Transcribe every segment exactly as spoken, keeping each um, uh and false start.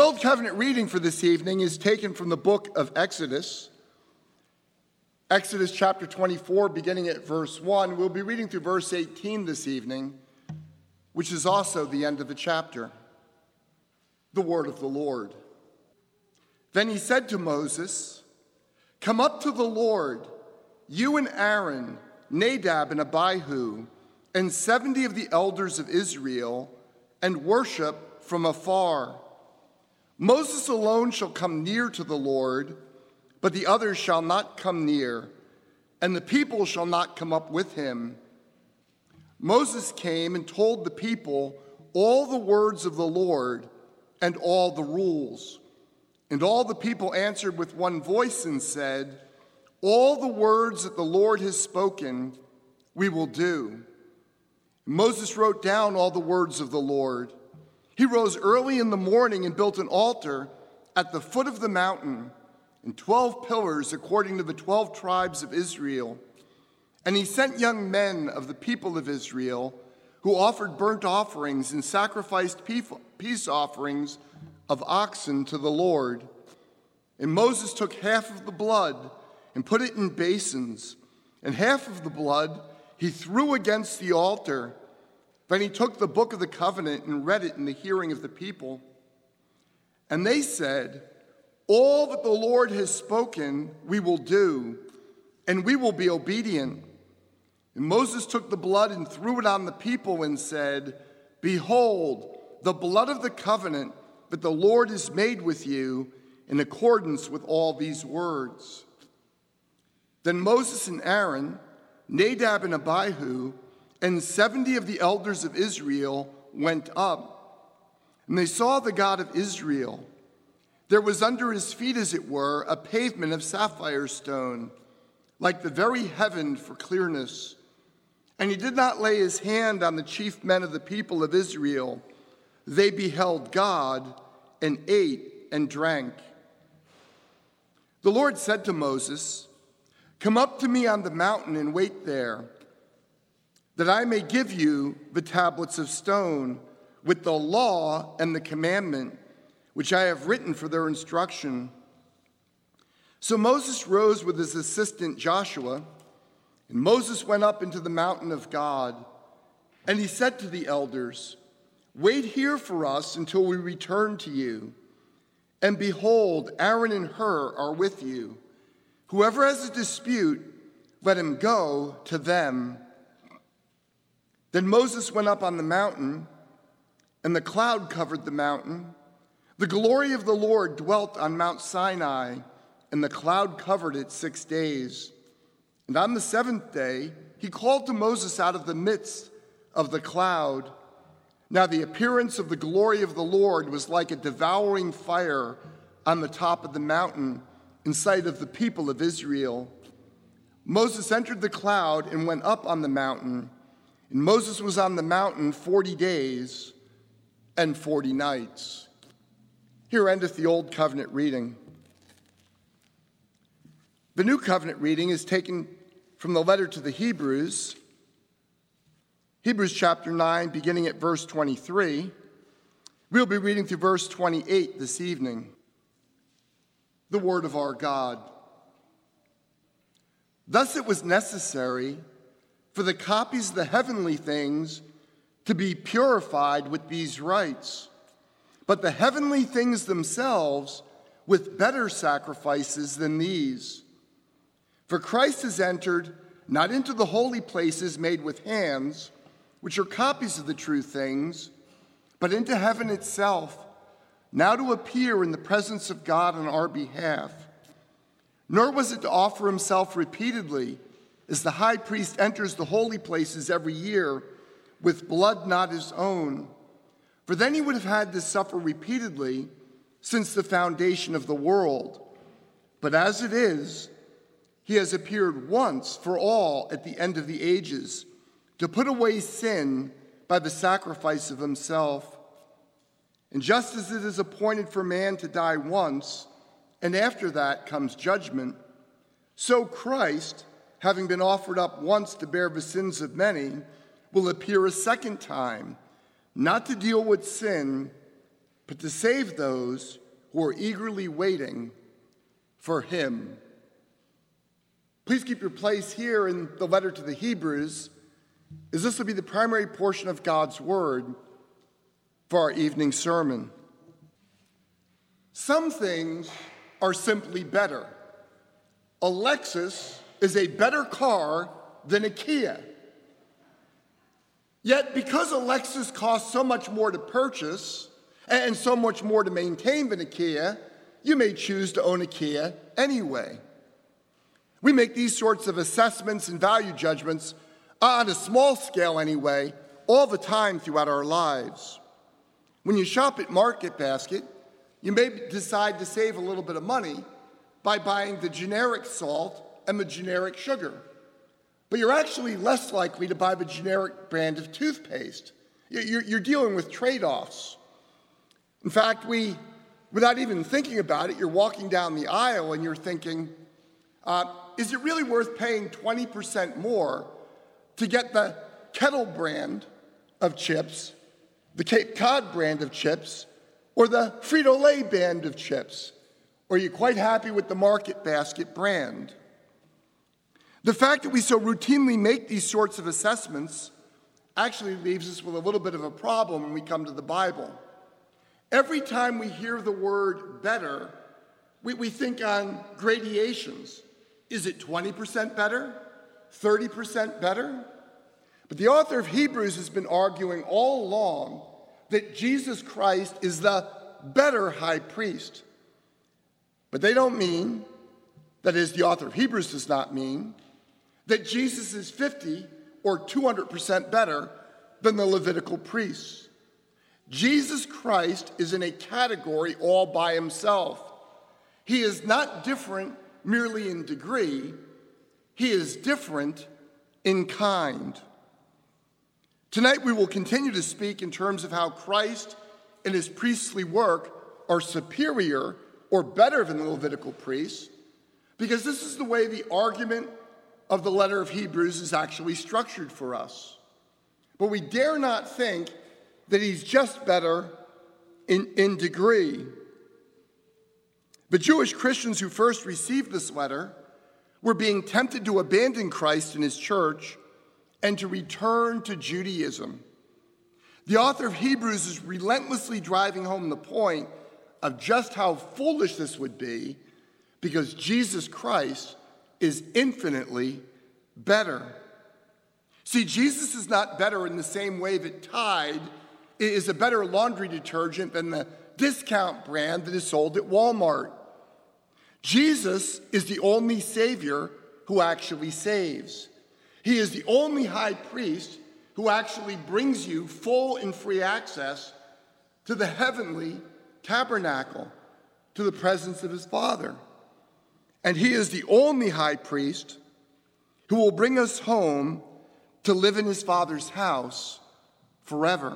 Old Covenant reading for this evening is taken from the book of Exodus. Exodus chapter twenty-four, beginning at verse one. We'll be reading through verse eighteen this evening, which is also the end of the chapter. The word of the Lord. Then he said to Moses, "Come up to the Lord, you and Aaron, Nadab and Abihu, and seventy of the elders of Israel, and worship from afar. Moses alone shall come near to the Lord, but the others shall not come near, and the people shall not come up with him." Moses came and told the people all the words of the Lord and all the rules. And all the people answered with one voice and said, "All the words that the Lord has spoken, we will do." Moses wrote down all the words of the Lord. He rose early in the morning and built an altar at the foot of the mountain, and twelve pillars according to the twelve tribes of Israel. And he sent young men of the people of Israel who offered burnt offerings and sacrificed peace offerings of oxen to the Lord. And Moses took half of the blood and put it in basins, and half of the blood he threw against the altar. Then he took the book of the covenant and read it in the hearing of the people. And they said, "All that the Lord has spoken we will do, and we will be obedient." And Moses took the blood and threw it on the people and said, "Behold, the blood of the covenant that the Lord has made with you in accordance with all these words." Then Moses and Aaron, Nadab and Abihu, and seventy of the elders of Israel went up, and they saw the God of Israel. There was under his feet, as it were, a pavement of sapphire stone, like the very heaven for clearness. And he did not lay his hand on the chief men of the people of Israel. They beheld God and ate and drank. The Lord said to Moses, "Come up to me on the mountain and wait there, that I may give you the tablets of stone with the law and the commandment, which I have written for their instruction." So Moses rose with his assistant Joshua, and Moses went up into the mountain of God. And he said to the elders, "Wait here for us until we return to you. And behold, Aaron and Hur are with you. Whoever has a dispute, let him go to them." Then Moses went up on the mountain, and the cloud covered the mountain. The glory of the Lord dwelt on Mount Sinai, and the cloud covered it six days. And on the seventh day, he called to Moses out of the midst of the cloud. Now the appearance of the glory of the Lord was like a devouring fire on the top of the mountain in sight of the people of Israel. Moses entered the cloud and went up on the mountain. And Moses was on the mountain forty days and forty nights. Here endeth the Old Covenant reading. The New Covenant reading is taken from the letter to the Hebrews, Hebrews chapter nine, beginning at verse twenty-three. We'll be reading through verse twenty-eight this evening. The word of our God. "Thus it was necessary for the copies of the heavenly things to be purified with these rites, but the heavenly things themselves with better sacrifices than these. For Christ has entered not into the holy places made with hands, which are copies of the true things, but into heaven itself, now to appear in the presence of God on our behalf. Nor was it to offer himself repeatedly, as the high priest enters the holy places every year with blood not his own. For then he would have had to suffer repeatedly since the foundation of the world. But as it is, he has appeared once for all at the end of the ages, to put away sin by the sacrifice of himself. And just as it is appointed for man to die once, and after that comes judgment, so Christ, having been offered up once to bear the sins of many, will appear a second time, not to deal with sin, but to save those who are eagerly waiting for him. Please keep your place here in the letter to the Hebrews, as this will be the primary portion of God's word for our evening sermon. Some things are simply better. A Lexus is a better car than a Kia. Yet, because a Lexus costs so much more to purchase and so much more to maintain than a Kia, you may choose to own a Kia anyway. We make these sorts of assessments and value judgments on a small scale anyway, all the time throughout our lives. When you shop at Market Basket, you may decide to save a little bit of money by buying the generic salt and the generic sugar. But you're actually less likely to buy the generic brand of toothpaste. You're, you're dealing with trade-offs. In fact, we, without even thinking about it, you're walking down the aisle and you're thinking, uh, is it really worth paying twenty percent more to get the Kettle brand of chips, the Cape Cod brand of chips, or the Frito-Lay brand of chips? Or are you quite happy with the Market Basket brand? The fact that we so routinely make these sorts of assessments actually leaves us with a little bit of a problem when we come to the Bible. Every time we hear the word better, we, we think on gradations. Is it twenty percent better? thirty percent better? But the author of Hebrews has been arguing all along that Jesus Christ is the better high priest. But they don't mean, that is, the author of Hebrews does not mean, that Jesus is fifty or two hundred percent better than the Levitical priests. Jesus Christ is in a category all by himself. He is not different merely in degree, he is different in kind. Tonight we will continue to speak in terms of how Christ and his priestly work are superior or better than the Levitical priests, because this is the way the argument of the letter of Hebrews is actually structured for us. But we dare not think that he's just better in, in degree. The Jewish Christians who first received this letter were being tempted to abandon Christ and his church and to return to Judaism. The author of Hebrews is relentlessly driving home the point of just how foolish this would be, because Jesus Christ is infinitely better. See, Jesus is not better in the same way that Tide is a better laundry detergent than the discount brand that is sold at Walmart. Jesus is the only Savior who actually saves. He is the only high priest who actually brings you full and free access to the heavenly tabernacle, to the presence of his Father. And he is the only high priest who will bring us home to live in his Father's house forever.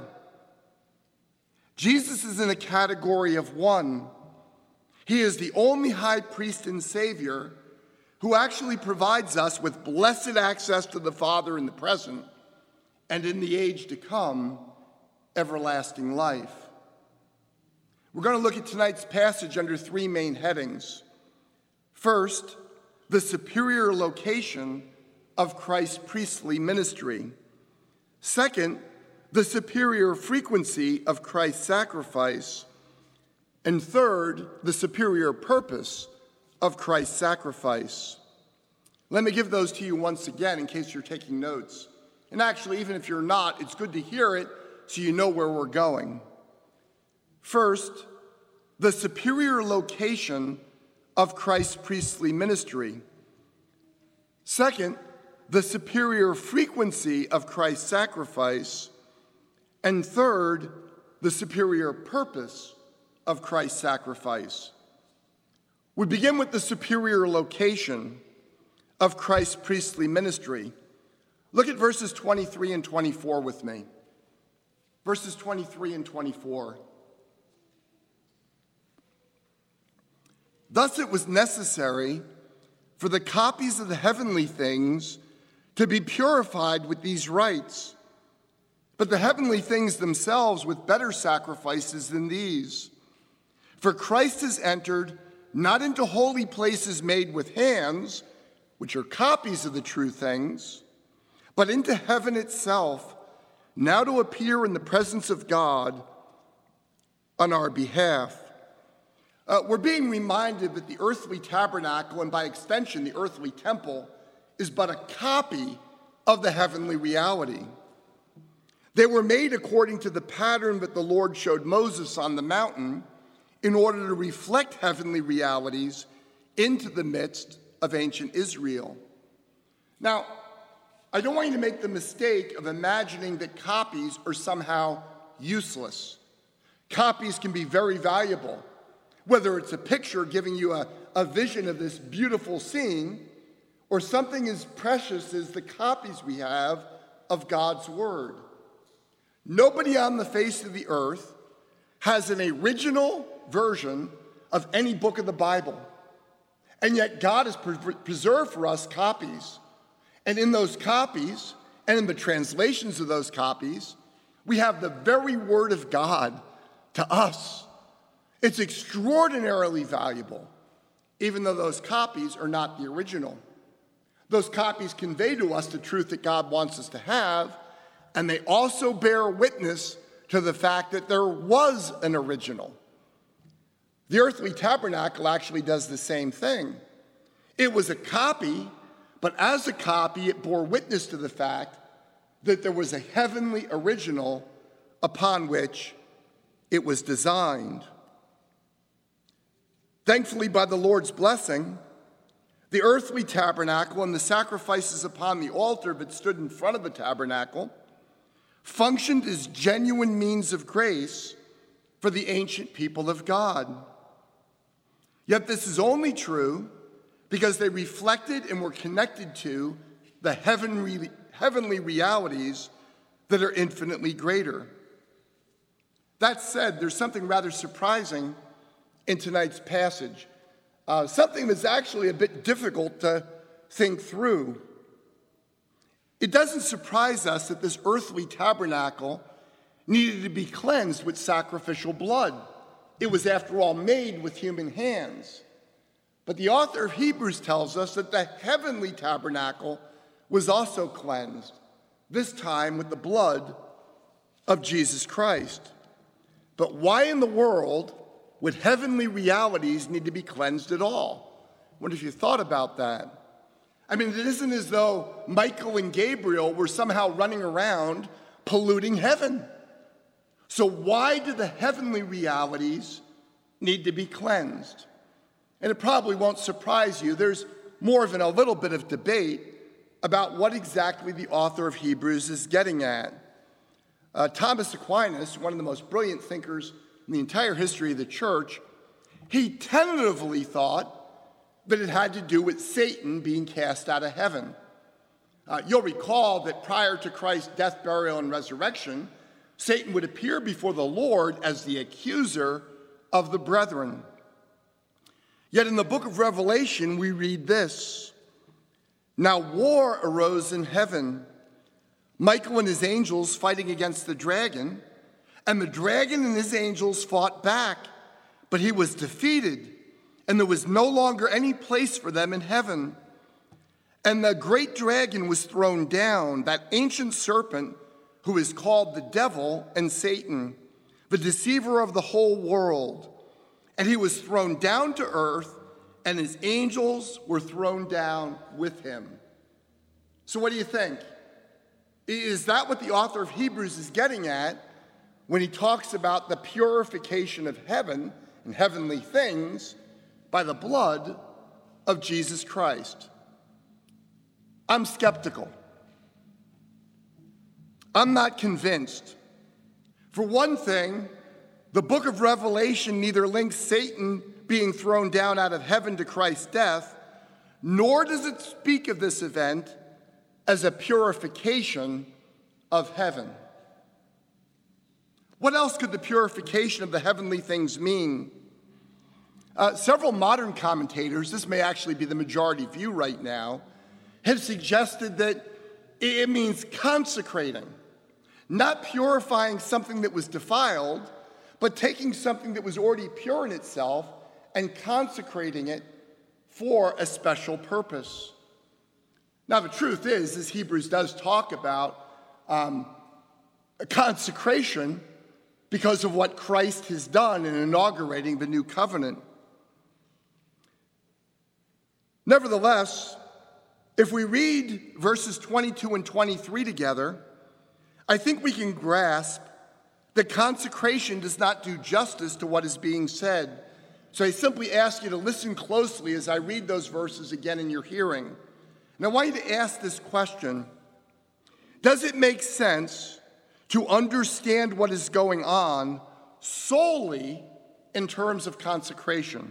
Jesus is in a category of one. He is the only high priest and Savior who actually provides us with blessed access to the Father in the present and in the age to come, everlasting life. We're going to look at tonight's passage under three main headings. First, the superior location of Christ's priestly ministry. Second, the superior frequency of Christ's sacrifice. And third, the superior purpose of Christ's sacrifice. Let me give those to you once again in case you're taking notes. And actually, even if you're not, it's good to hear it so you know where we're going. First, the superior location of Christ's priestly ministry. Second, the superior frequency of Christ's sacrifice. And third, the superior purpose of Christ's sacrifice. We begin with the superior location of Christ's priestly ministry. Look at verses twenty-three and twenty-four with me. Verses twenty-three and twenty-four. Thus it was necessary for the copies of the heavenly things to be purified with these rites, but the heavenly things themselves with better sacrifices than these. For Christ has entered not into holy places made with hands, which are copies of the true things, but into heaven itself, now to appear in the presence of God on our behalf. Uh, we're being reminded that the earthly tabernacle, and by extension the earthly temple, is but a copy of the heavenly reality. They were made according to the pattern that the Lord showed Moses on the mountain in order to reflect heavenly realities into the midst of ancient Israel. Now, I don't want you to make the mistake of imagining that copies are somehow useless. Copies can be very valuable, whether it's a picture giving you a, a vision of this beautiful scene, or something as precious as the copies we have of God's Word. Nobody on the face of the earth has an original version of any book of the Bible. And yet God has pre- preserved for us copies. And in those copies, and in the translations of those copies, we have the very Word of God to us. It's extraordinarily valuable, even though those copies are not the original. Those copies convey to us the truth that God wants us to have, and they also bear witness to the fact that there was an original. The earthly tabernacle actually does the same thing. It was a copy, but as a copy, it bore witness to the fact that there was a heavenly original upon which it was designed. Thankfully, by the Lord's blessing, the earthly tabernacle and the sacrifices upon the altar that stood in front of the tabernacle functioned as genuine means of grace for the ancient people of God. Yet this is only true because they reflected and were connected to the heavenly, heavenly realities that are infinitely greater. That said, there's something rather surprising in tonight's passage. Uh, something that's actually a bit difficult to think through. It doesn't surprise us that this earthly tabernacle needed to be cleansed with sacrificial blood. It was, after all, made with human hands. But the author of Hebrews tells us that the heavenly tabernacle was also cleansed, this time with the blood of Jesus Christ. But why in the world would heavenly realities need to be cleansed at all? I wonder if you thought about that. I mean, it isn't as though Michael and Gabriel were somehow running around polluting heaven. So why do the heavenly realities need to be cleansed? And it probably won't surprise you. There's more of an, a little bit of debate about what exactly the author of Hebrews is getting at. Uh, Thomas Aquinas, one of the most brilliant thinkers in the entire history of the church, he tentatively thought that it had to do with Satan being cast out of heaven. Uh, you'll recall that prior to Christ's death, burial, and resurrection, Satan would appear before the Lord as the accuser of the brethren. Yet in the book of Revelation, we read this: "Now war arose in heaven, Michael and his angels fighting against the dragon, and the dragon and his angels fought back, but he was defeated, and there was no longer any place for them in heaven. And the great dragon was thrown down, that ancient serpent who is called the devil and Satan, the deceiver of the whole world. And he was thrown down to earth, and his angels were thrown down with him." So what do you think? Is that what the author of Hebrews is getting at when he talks about the purification of heaven and heavenly things by the blood of Jesus Christ? I'm skeptical. I'm not convinced. For one thing, the book of Revelation neither links Satan being thrown down out of heaven to Christ's death, nor does it speak of this event as a purification of heaven. What else could the purification of the heavenly things mean? Uh, several modern commentators, this may actually be the majority view right now, have suggested that it means consecrating. not purifying something that was defiled, but taking something that was already pure in itself and consecrating it for a special purpose. Now, the truth is, as Hebrews does talk about um, a consecration because of what Christ has done in inaugurating the new covenant. Nevertheless, if we read verses twenty-two and twenty-three together, I think we can grasp that consecration does not do justice to what is being said. So I simply ask you to listen closely as I read those verses again in your hearing. And I want you to ask this question: does it make sense to understand what is going on solely in terms of consecration?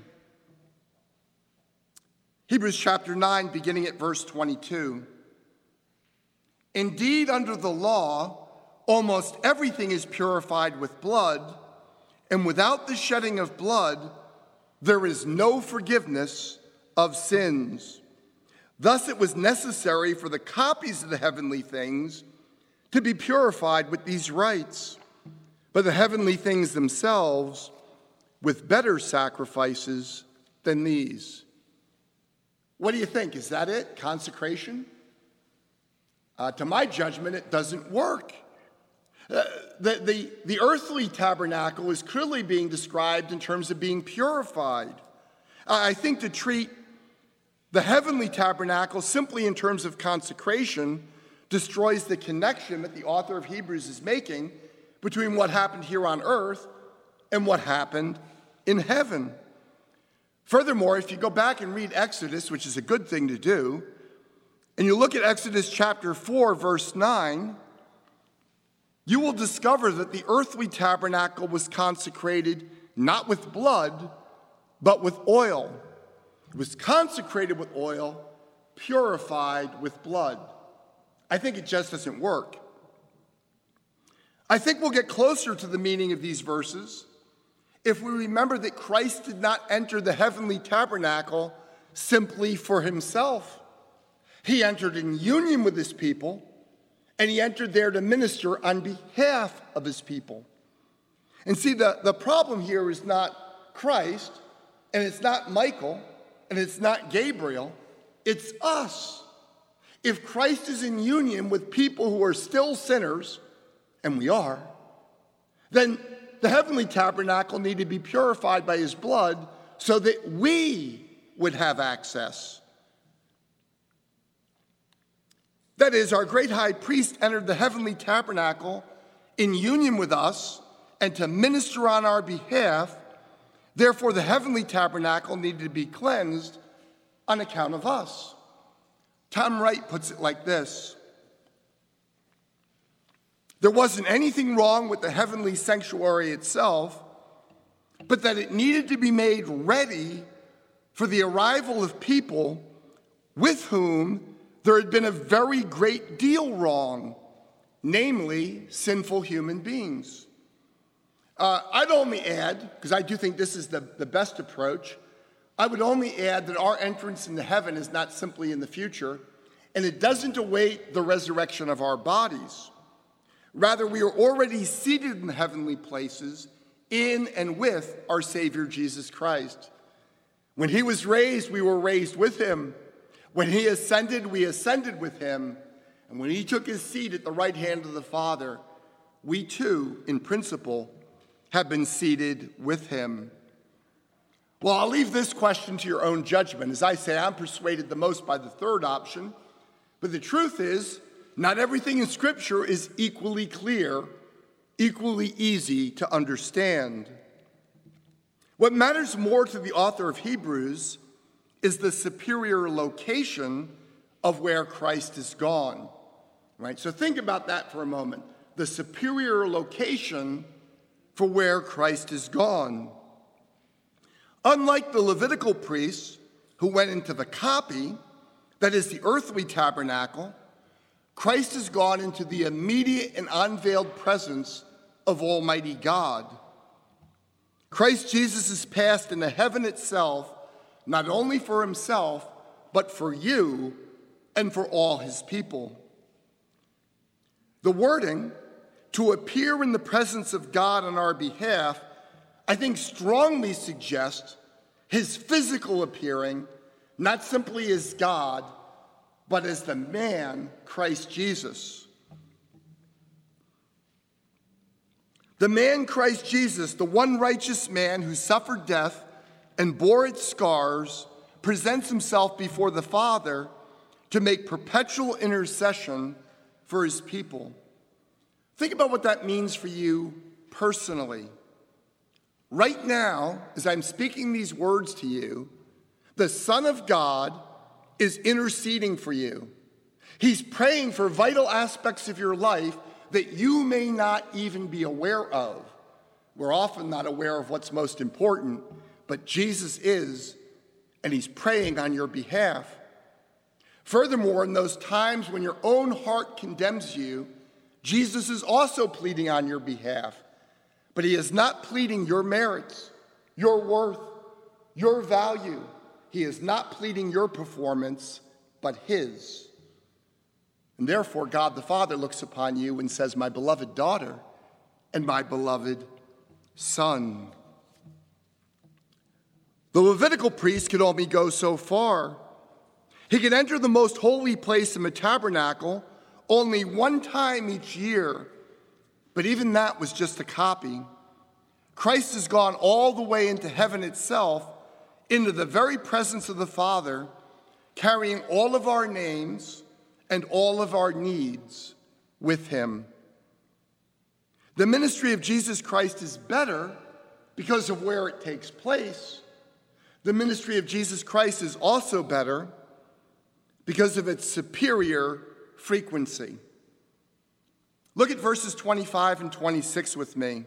Hebrews chapter nine, beginning at verse twenty-two. Indeed, under the law, almost everything is purified with blood, and without the shedding of blood, there is no forgiveness of sins. Thus it was necessary for the copies of the heavenly things to be purified with these rites, but the heavenly things themselves with better sacrifices than these. What do you think? Is that it? Consecration? Uh, to my judgment, it doesn't work. Uh, the, the, the earthly tabernacle is clearly being described in terms of being purified. Uh, I think to treat the heavenly tabernacle simply in terms of consecration destroys the connection that the author of Hebrews is making between what happened here on earth and what happened in heaven. Furthermore, if you go back and read Exodus, which is a good thing to do, and you look at Exodus chapter four, verse nine, you will discover that the earthly tabernacle was consecrated not with blood, but with oil. It was consecrated with oil, purified with blood. I think it just doesn't work. I think we'll get closer to the meaning of these verses if we remember that Christ did not enter the heavenly tabernacle simply for himself. He entered in union with his people, and he entered there to minister on behalf of his people. And see, the, the problem here is not Christ, and it's not Michael, and it's not Gabriel, it's us. If Christ is in union with people who are still sinners, and we are, then the heavenly tabernacle needed to be purified by his blood so that we would have access. That is, our great high priest entered the heavenly tabernacle in union with us and to minister on our behalf. Therefore, the heavenly tabernacle needed to be cleansed on account of us. Tom Wright puts it like this: there wasn't anything wrong with the heavenly sanctuary itself, but that it needed to be made ready for the arrival of people with whom there had been a very great deal wrong, namely sinful human beings. Uh, I'd only add, because I do think this is the, the best approach, I would only add that our entrance into heaven is not simply in the future, and it doesn't await the resurrection of our bodies. Rather, we are already seated in the heavenly places in and with our Savior Jesus Christ. When he was raised, we were raised with him. When he ascended, we ascended with him. And when he took his seat at the right hand of the Father, we too, in principle, have been seated with him. Well, I'll leave this question to your own judgment. As I say, I'm persuaded the most by the third option. But the truth is, not everything in Scripture is equally clear, equally easy to understand. What matters more to the author of Hebrews is the superior location of where Christ is gone. Right? So think about that for a moment. The superior location for where Christ is gone. Unlike the Levitical priests who went into the copy, that is the earthly tabernacle, Christ has gone into the immediate and unveiled presence of Almighty God. Christ Jesus is passed into heaven itself, not only for himself, but for you and for all his people. The wording, to appear in the presence of God on our behalf, I think strongly suggests his physical appearing, not simply as God, but as the man, Christ Jesus. The man, Christ Jesus, the one righteous man who suffered death and bore its scars, presents himself before the Father to make perpetual intercession for his people. Think about what that means for you personally. Right now, as I'm speaking these words to you, the Son of God is interceding for you. He's praying for vital aspects of your life that you may not even be aware of. We're often not aware of what's most important, but Jesus is, and he's praying on your behalf. Furthermore, in those times when your own heart condemns you, Jesus is also pleading on your behalf. But he is not pleading your merits, your worth, your value. He is not pleading your performance, but his. And therefore, God the Father looks upon you and says, my beloved daughter and my beloved son. The Levitical priest could only go so far. He could enter the most holy place in the tabernacle only one time each year, but even that was just a copy. Christ has gone all the way into heaven itself, into the very presence of the Father, carrying all of our names and all of our needs with him. The ministry of Jesus Christ is better because of where it takes place. The ministry of Jesus Christ is also better because of its superior frequency. Look at verses twenty-five and twenty-six with me.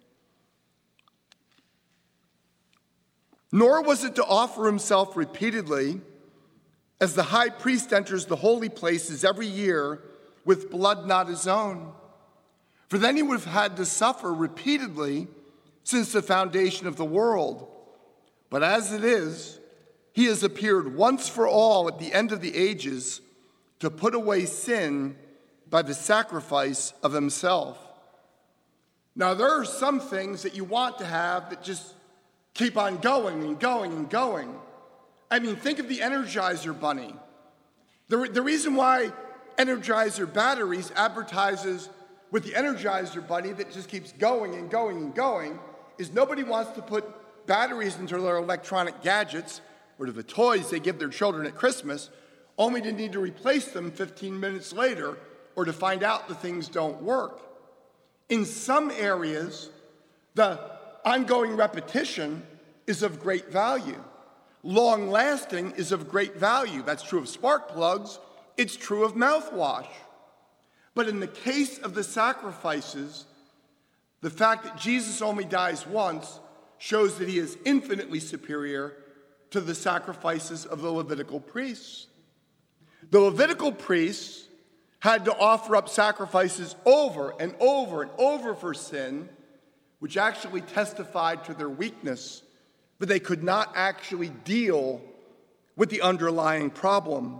Nor was it to offer himself repeatedly, as the high priest enters the holy places every year with blood not his own. For then he would have had to suffer repeatedly since the foundation of the world. But as it is, he has appeared once for all at the end of the ages to put away sin by the sacrifice of himself. Now, there are some things that you want to have that just keep on going and going and going. I mean, think of the Energizer Bunny. The, the reason why Energizer Batteries advertises with the Energizer Bunny that just keeps going and going and going is nobody wants to put batteries into their electronic gadgets or to the toys they give their children at Christmas, only to need to replace them fifteen minutes later or to find out the things don't work. In some areas, the ongoing repetition is of great value. Long-lasting is of great value. That's true of spark plugs. It's true of mouthwash. But in the case of the sacrifices, the fact that Jesus only dies once shows that he is infinitely superior to the sacrifices of the Levitical priests. The Levitical priests had to offer up sacrifices over and over and over for sin, which actually testified to their weakness, but they could not actually deal with the underlying problem.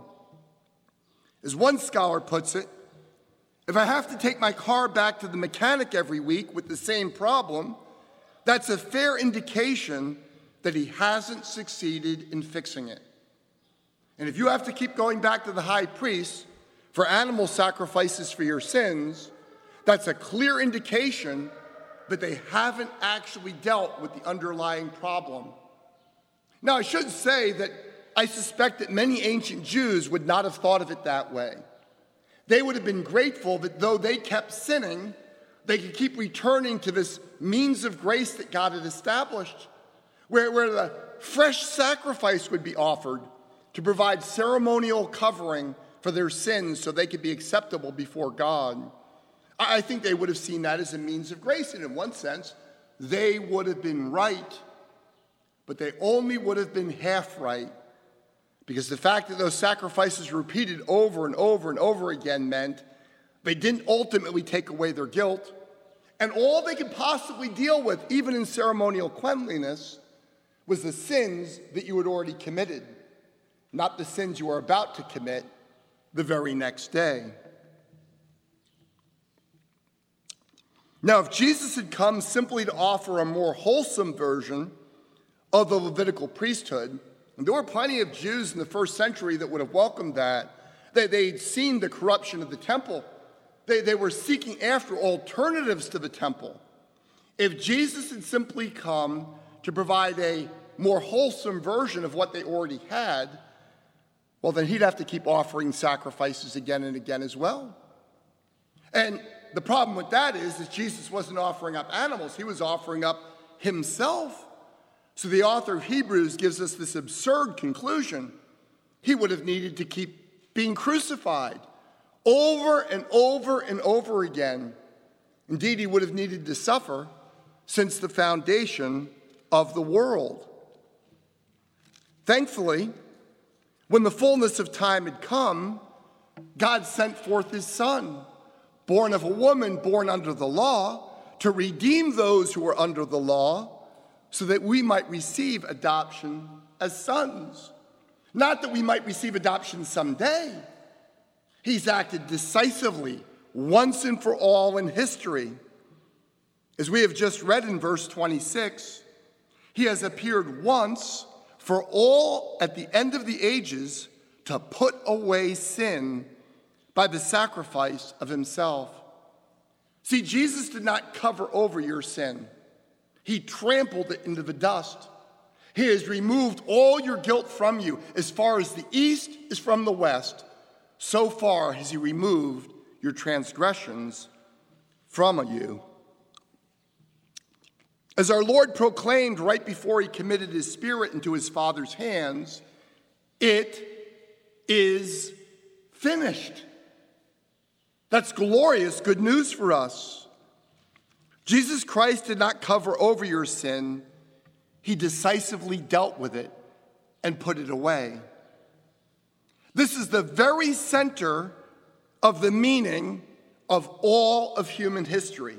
As one scholar puts it, if I have to take my car back to the mechanic every week with the same problem, that's a fair indication that he hasn't succeeded in fixing it. And if you have to keep going back to the high priest for animal sacrifices for your sins, that's a clear indication that they haven't actually dealt with the underlying problem. Now, I should say that I suspect that many ancient Jews would not have thought of it that way. They would have been grateful that though they kept sinning, they could keep returning to this means of grace that God had established, where, where the fresh sacrifice would be offered to provide ceremonial covering for their sins so they could be acceptable before God. I think they would have seen that as a means of grace, and in one sense, they would have been right, but they only would have been half right, because the fact that those sacrifices were repeated over and over and over again meant they didn't ultimately take away their guilt, and all they could possibly deal with, even in ceremonial cleanliness, was the sins that you had already committed, not the sins you were about to commit the very next day. Now, if Jesus had come simply to offer a more wholesome version of the Levitical priesthood, and there were plenty of Jews in the first century that would have welcomed that. They, they'd seen the corruption of the temple. They, they were seeking after alternatives to the temple. If Jesus had simply come to provide a more wholesome version of what they already had, well, then he'd have to keep offering sacrifices again and again as well. And the problem with that is that Jesus wasn't offering up animals. He was offering up himself. So the author of Hebrews gives us this absurd conclusion. He would have needed to keep being crucified over and over and over again. Indeed, he would have needed to suffer since the foundation of the world. Thankfully, when the fullness of time had come, God sent forth his Son, born of a woman, born under the law, to redeem those who were under the law, so that we might receive adoption as sons. Not that we might receive adoption someday. He's acted decisively once and for all in history. As we have just read in verse twenty-six, he has appeared once for all at the end of the ages to put away sin by the sacrifice of himself. See, Jesus did not cover over your sin. He trampled it into the dust. He has removed all your guilt from you. As far as the east is from the west, so far has he removed your transgressions from you. As our Lord proclaimed right before he committed his spirit into his Father's hands, it is finished. That's glorious good news for us. Jesus Christ did not cover over your sin. He decisively dealt with it and put it away. This is the very center of the meaning of all of human history.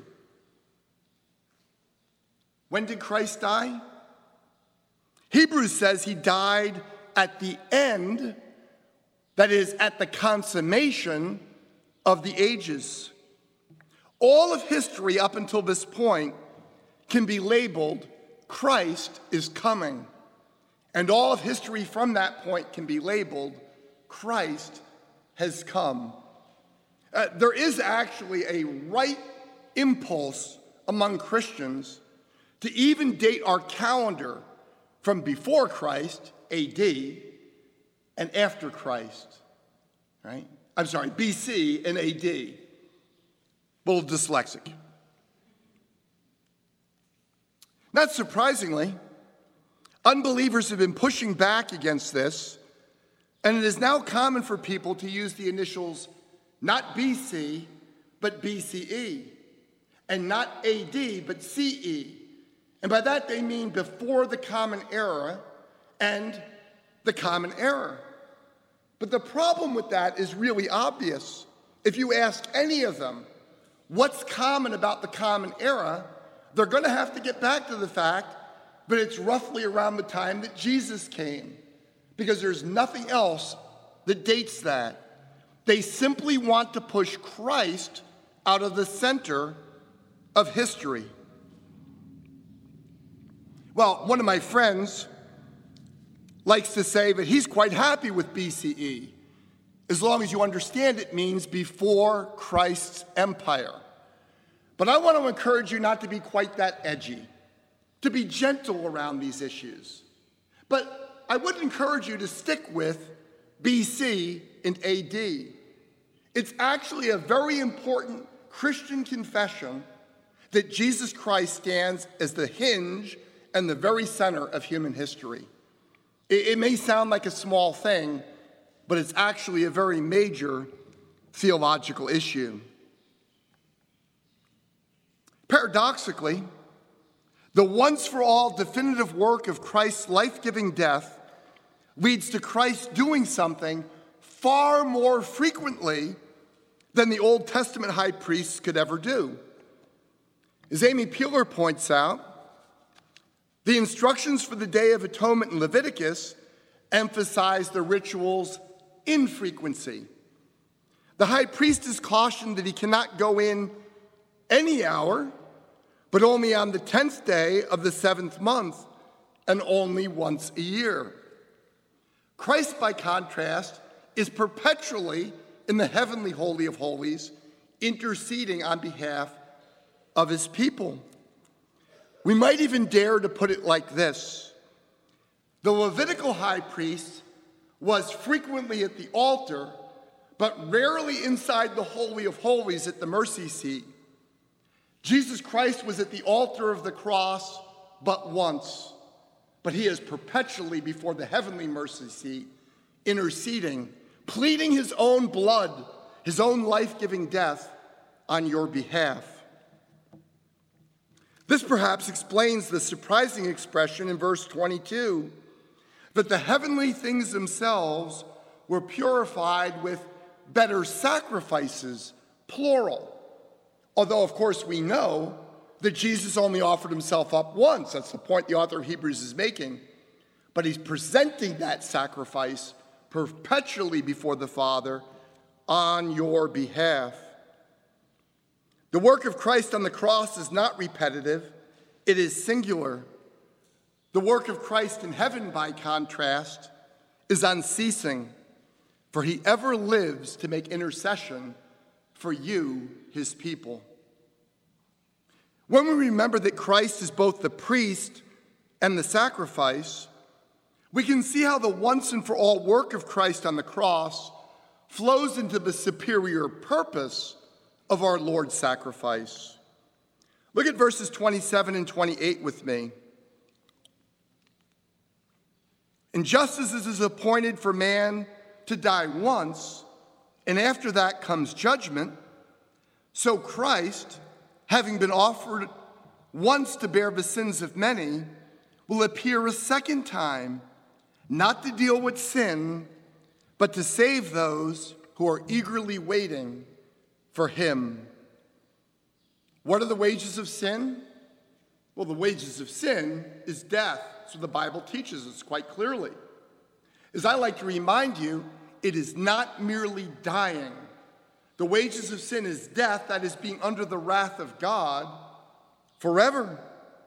When did Christ die? Hebrews says he died at the end, that is, at the consummation of the ages. All of history up until this point can be labeled, Christ is coming. And all of history from that point can be labeled, Christ has come. Uh, there is actually a right impulse among Christians to even date our calendar from before Christ, A D, and after Christ, right? I'm sorry, B C and A D. A little dyslexic. Not surprisingly, unbelievers have been pushing back against this, and it is now common for people to use the initials not B C, but B C E, and not A D, but C E. And by that they mean before the Common Era and the Common Era. But the problem with that is really obvious. If you ask any of them, what's common about the Common Era, they're going to have to get back to the fact, but it's roughly around the time that Jesus came, because there's nothing else that dates that. They simply want to push Christ out of the center of history. Well, one of my friends likes to say that he's quite happy with B C E, as long as you understand it means before Christ's empire. But I want to encourage you not to be quite that edgy, to be gentle around these issues. But I would encourage you to stick with B C and A D. It's actually a very important Christian confession that Jesus Christ stands as the hinge and the very center of human history. It, it may sound like a small thing, but it's actually a very major theological issue. Paradoxically, the once-for-all definitive work of Christ's life-giving death leads to Christ doing something far more frequently than the Old Testament high priests could ever do. As Amy Peeler points out, the instructions for the Day of Atonement in Leviticus emphasize the ritual's infrequency. The high priest is cautioned that he cannot go in any hour but only on the tenth day of the seventh month, and only once a year. Christ, by contrast, is perpetually in the heavenly Holy of Holies, interceding on behalf of his people. We might even dare to put it like this. The Levitical high priest was frequently at the altar, but rarely inside the Holy of Holies at the mercy seat. Jesus Christ was at the altar of the cross but once, but he is perpetually before the heavenly mercy seat, interceding, pleading his own blood, his own life-giving death on your behalf. This perhaps explains the surprising expression in verse twenty-two, that the heavenly things themselves were purified with better sacrifices, plural. Although, of course, we know that Jesus only offered himself up once. That's the point the author of Hebrews is making. But he's presenting that sacrifice perpetually before the Father on your behalf. The work of Christ on the cross is not repetitive, it is singular. The work of Christ in heaven, by contrast, is unceasing, for he ever lives to make intercession for you, his people. When we remember that Christ is both the priest and the sacrifice, we can see how the once and for all work of Christ on the cross flows into the superior purpose of our Lord's sacrifice. Look at verses twenty-seven and twenty-eight with me. And just as it is appointed for man to die once, and after that comes judgment, so Christ, having been offered once to bear the sins of many, will appear a second time, not to deal with sin, but to save those who are eagerly waiting for him. What are the wages of sin? Well, the wages of sin is death. So the Bible teaches us quite clearly. As I like to remind you, it is not merely dying. The wages of sin is death, that is being under the wrath of God forever.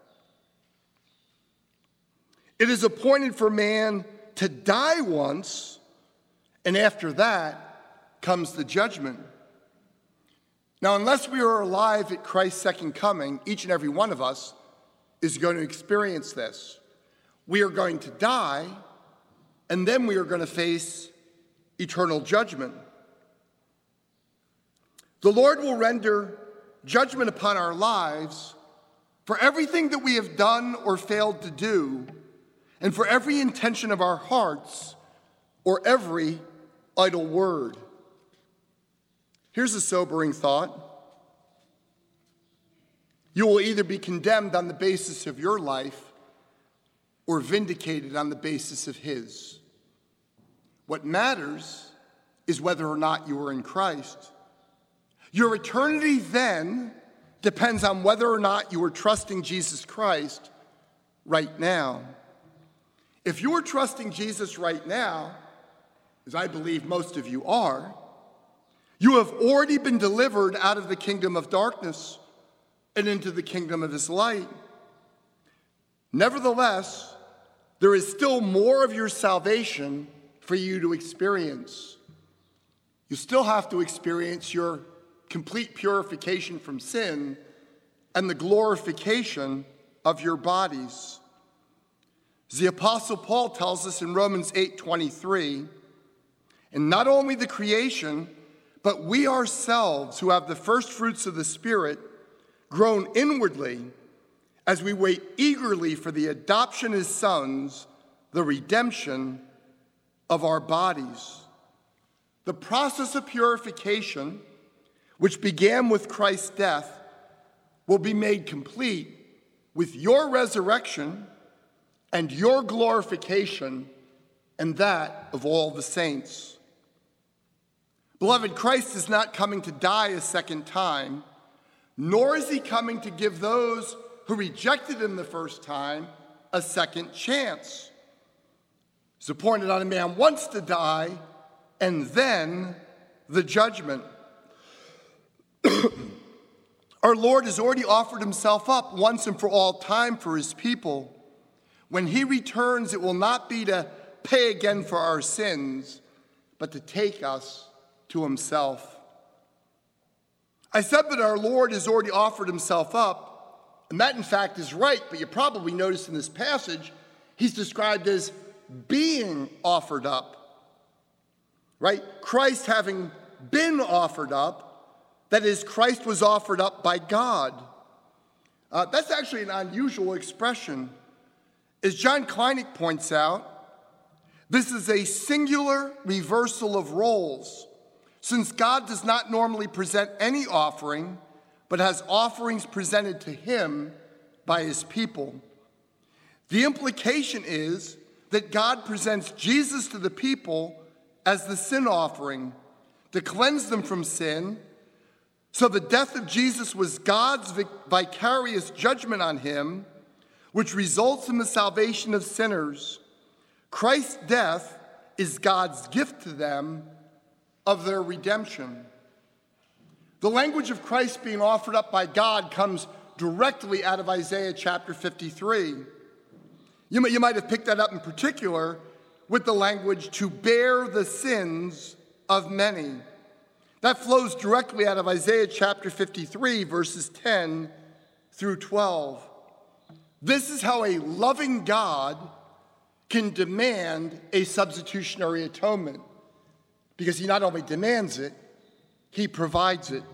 It is appointed for man to die once, and after that comes the judgment. Now, unless we are alive at Christ's second coming, each and every one of us is going to experience this. We are going to die, and then we are going to face eternal judgment. The Lord will render judgment upon our lives for everything that we have done or failed to do, and for every intention of our hearts or every idle word. Here's a sobering thought. You will either be condemned on the basis of your life or vindicated on the basis of his. What matters is whether or not you are in Christ. Your eternity then depends on whether or not you are trusting Jesus Christ right now. If you are trusting Jesus right now, as I believe most of you are, you have already been delivered out of the kingdom of darkness and into the kingdom of his light. Nevertheless, there is still more of your salvation for you to experience. You still have to experience your complete purification from sin and the glorification of your bodies. As the Apostle Paul tells us in Romans eight twenty-three, and not only the creation, but we ourselves who have the first fruits of the Spirit groan inwardly as we wait eagerly for the adoption as sons, the redemption of our bodies. The process of purification, which began with Christ's death, will be made complete with your resurrection and your glorification and that of all the saints. Beloved, Christ is not coming to die a second time, nor is he coming to give those who rejected him the first time a second chance. It's appointed on a man once to die, and then the judgment. Our Lord has already offered himself up once and for all time for his people. When he returns, it will not be to pay again for our sins, but to take us to himself. I said that our Lord has already offered himself up, and that in fact is right, but you probably noticed in this passage, he's described as being offered up, right? Christ having been offered up, that is, Christ was offered up by God. Uh, that's actually an unusual expression. As John Kleinig points out, this is a singular reversal of roles, since God does not normally present any offering, but has offerings presented to him by his people. The implication is that God presents Jesus to the people as the sin offering to cleanse them from sin. So the death of Jesus was God's vicarious judgment on him, which results in the salvation of sinners. Christ's death is God's gift to them of their redemption. The language of Christ being offered up by God comes directly out of Isaiah chapter fifty-three. You might, you might have picked that up in particular with the language to bear the sins of many. That flows directly out of Isaiah chapter fifty-three, verses ten through twelve. This is how a loving God can demand a substitutionary atonement, because he not only demands it, he provides it.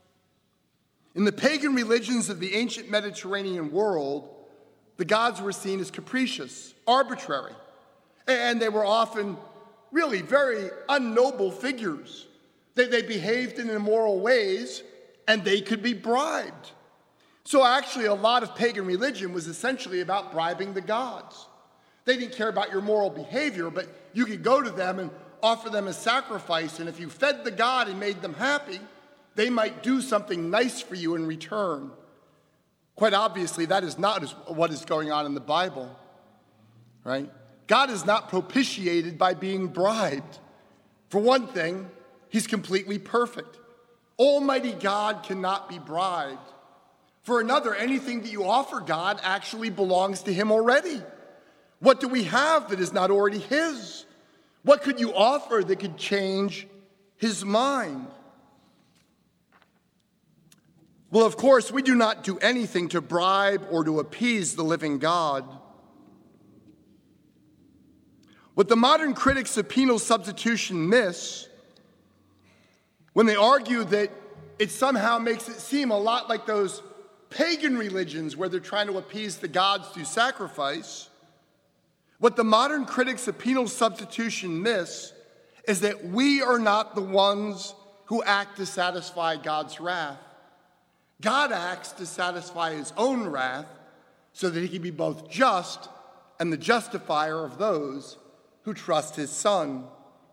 In the pagan religions of the ancient Mediterranean world, the gods were seen as capricious, arbitrary, and they were often really very unnoble figures. They, they behaved in immoral ways, and they could be bribed. So actually, a lot of pagan religion was essentially about bribing the gods. They didn't care about your moral behavior, but you could go to them and offer them a sacrifice, and if you fed the god and made them happy, they might do something nice for you in return. Quite obviously, that is not what is going on in the Bible, right? God is not propitiated by being bribed. For one thing, he's completely perfect. Almighty God cannot be bribed. For another, anything that you offer God actually belongs to him already. What do we have that is not already his? What could you offer that could change his mind? Well, of course, we do not do anything to bribe or to appease the living God. What the modern critics of penal substitution miss when they argue that it somehow makes it seem a lot like those pagan religions where they're trying to appease the gods through sacrifice, what the modern critics of penal substitution miss is that we are not the ones who act to satisfy God's wrath. God acts to satisfy his own wrath so that he can be both just and the justifier of those who trust his Son.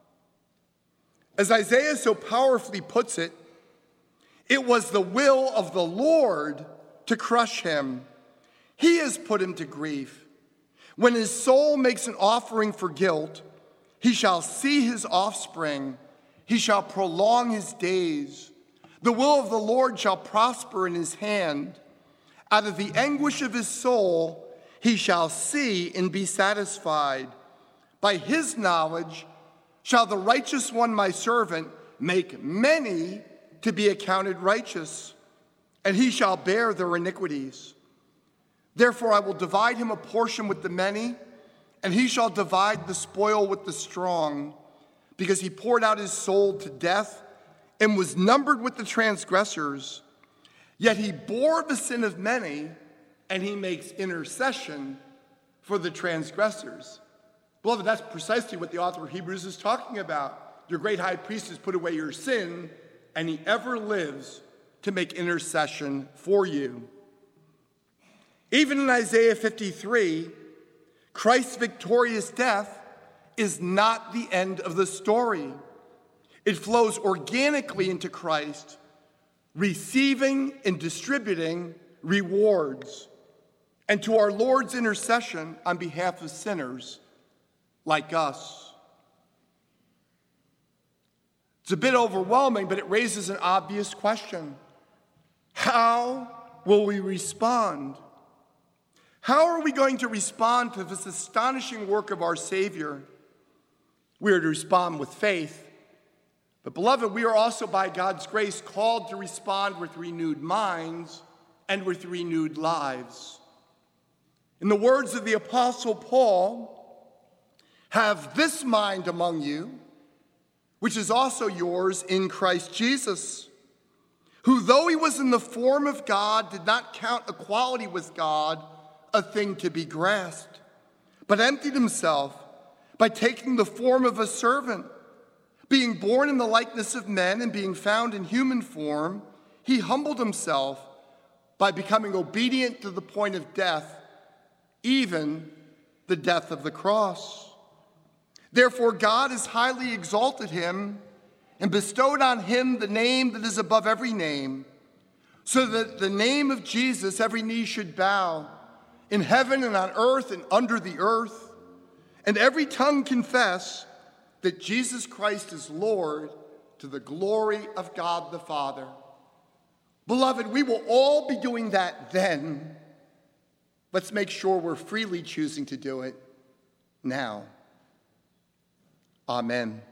As Isaiah so powerfully puts it, it was the will of the Lord to crush him. He has put him to grief. When his soul makes an offering for guilt, he shall see his offspring. He shall prolong his days. The will of the Lord shall prosper in his hand. Out of the anguish of his soul, he shall see and be satisfied. By his knowledge shall the righteous one, my servant, make many to be accounted righteous, and he shall bear their iniquities. Therefore I will divide him a portion with the many, and he shall divide the spoil with the strong, because he poured out his soul to death and was numbered with the transgressors. Yet he bore the sin of many, and he makes intercession for the transgressors. Beloved, that's precisely what the author of Hebrews is talking about. Your great high priest has put away your sin, and he ever lives to make intercession for you. Even in Isaiah fifty-three, Christ's victorious death is not the end of the story. It flows organically into Christ, receiving and distributing rewards, and to our Lord's intercession on behalf of sinners like us. It's a bit overwhelming, but it raises an obvious question. How will we respond? How are we going to respond to this astonishing work of our Savior? We are to respond with faith. But beloved, we are also by God's grace called to respond with renewed minds and with renewed lives. In the words of the Apostle Paul, have this mind among you, which is also yours in Christ Jesus, who, though he was in the form of God, did not count equality with God a thing to be grasped, but emptied himself by taking the form of a servant. Being born in the likeness of men and being found in human form, he humbled himself by becoming obedient to the point of death, even the death of the cross. Therefore, God has highly exalted him and bestowed on him the name that is above every name, so that the name of Jesus every knee should bow, in heaven and on earth and under the earth, and every tongue confess that Jesus Christ is Lord, to the glory of God the Father. Beloved, we will all be doing that then. Let's make sure we're freely choosing to do it now. Amen.